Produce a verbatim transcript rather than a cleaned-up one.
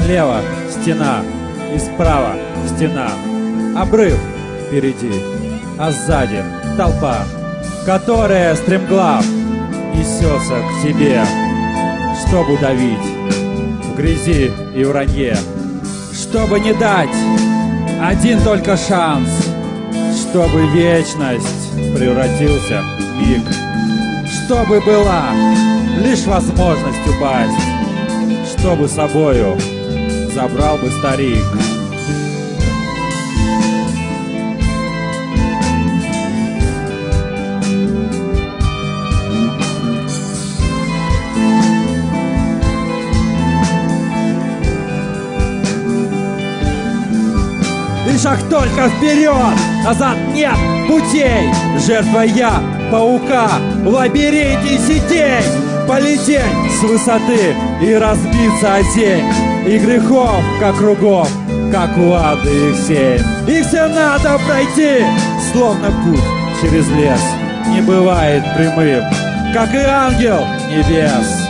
Слева стена и справа стена. Обрыв впереди, а сзади толпа, которая стремглав несется к тебе, чтобы удавить в грязи и вранье, чтобы не дать один только шанс, чтобы вечность превратился в миг, чтобы была лишь возможность упасть, чтобы собою забрал бы старик. И шаг только вперед, назад нет путей. Жертва я паука в лабиринте сетей. Полететь с высоты и разбиться о тень. И грехов, как кругов, как у ады их семь. Их все надо пройти, словно путь через лес не бывает прямым, как и ангел небес.